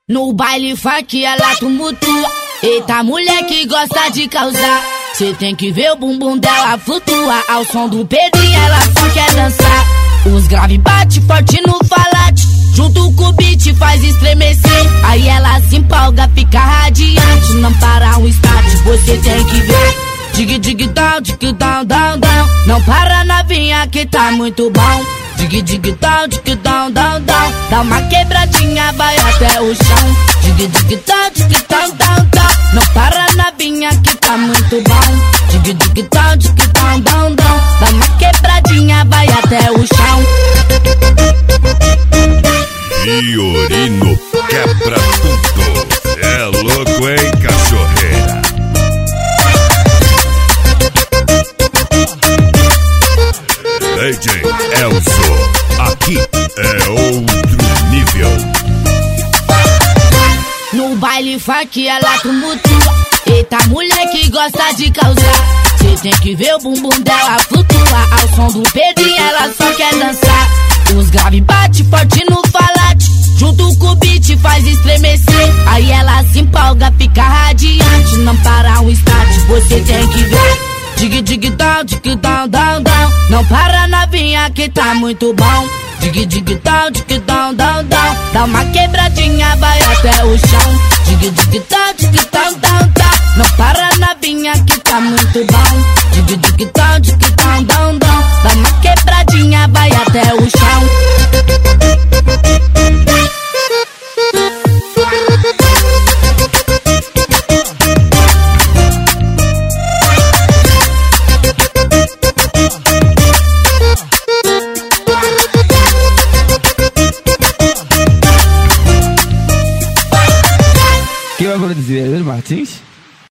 No baile funk ela tumultua. Eita, mulher que gosta de causar. Cê tem que ver o bumbum dela flutua. Ao som do Pedrinho ela só quer dançar. Os grave bate forte no falate. Junto com o beat faz estremecer. Aí ela se empolga, fica radiante. Não para um instante, você tem que ver. Dig dig down, down. Não para novinha que tá muito bom. Dig dig down, down. Dá uma quebradinha, vai até o chão. Dig dig down, down. Não para novinha que tá muito bom. Dig dig down. Dá uma quebradinha, vai até o chão. Fiorino quebra tudo. É louco, hein, cachorreira? DJ Elzo, aqui é outro nível. No baile funk ela tumultua. Eita, mulher que gosta de causar. Cê tem que ver o bumbum dela flutua. Ao som do Pedrinho ela só quer dançar. Os grave bate forte no falate. Junto com o beat faz estremecer. Aí ela se empolga, fica radiante. Não para um instante, você tem que ver. Dig dig down. Não para novinha que tá muito bom. Dig dig down. Dá uma quebradinha, vai até o chão. Dig dig down. Não para novinha que tá muito bom. Dig dig down. Dá uma quebradinha, vai até o chão. Quem vai produzir? Ele Martins?